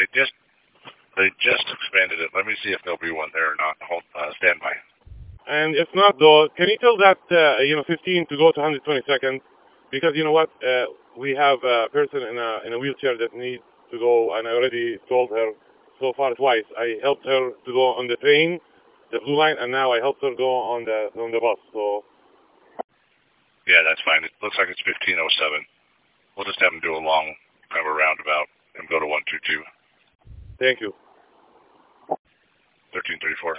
They just expanded it. Let me see if there'll be one there or not. Stand by. And if not, though, can you tell that 15 to go to 122nd? Because you know what, we have a person in a wheelchair that needs to go, and I already told her so far twice. I helped her to go on the train, the blue line, and now I helped her go on the bus. So yeah, that's fine. It looks like it's 1507. We'll just have them do a long kind of a roundabout and go to 122. Thank you. 1334.